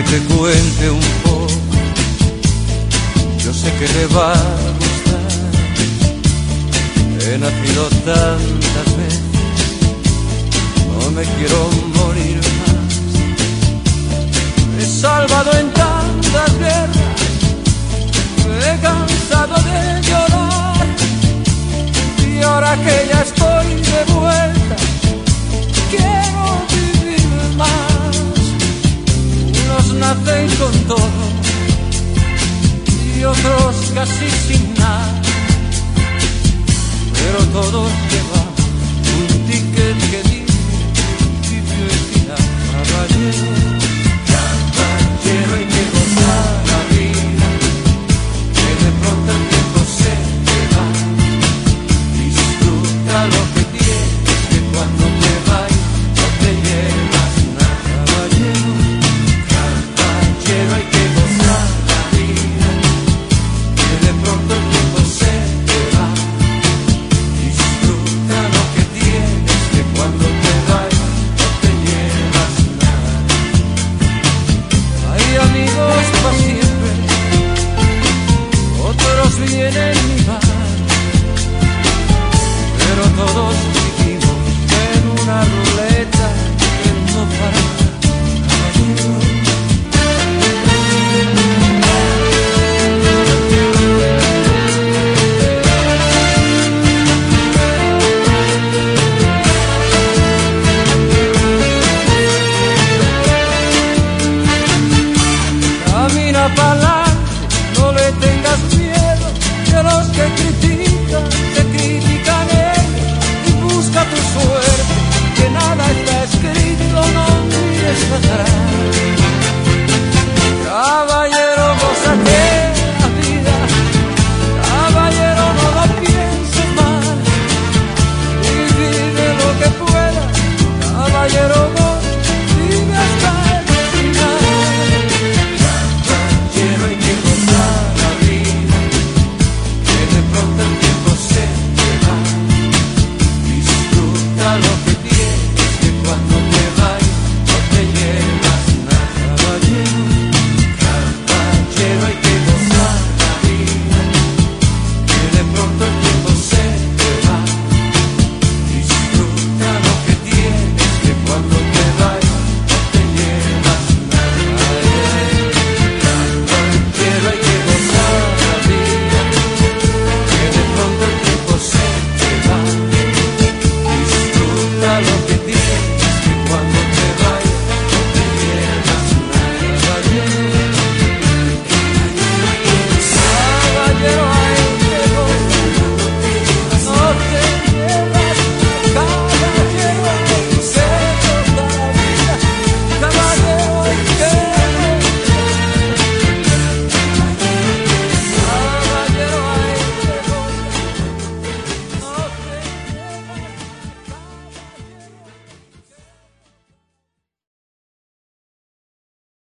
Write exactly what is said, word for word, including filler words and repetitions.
te cuente un poco, yo sé que le va a gustar. He nacido tantas veces, no me quiero morir más. Me he salvado en tantas guerras, me he cansado de llorar, y ahora que ya estoy de vuelta, quiero vivir más. Unos nacen con todo y otros casi sin nada, pero todos llevan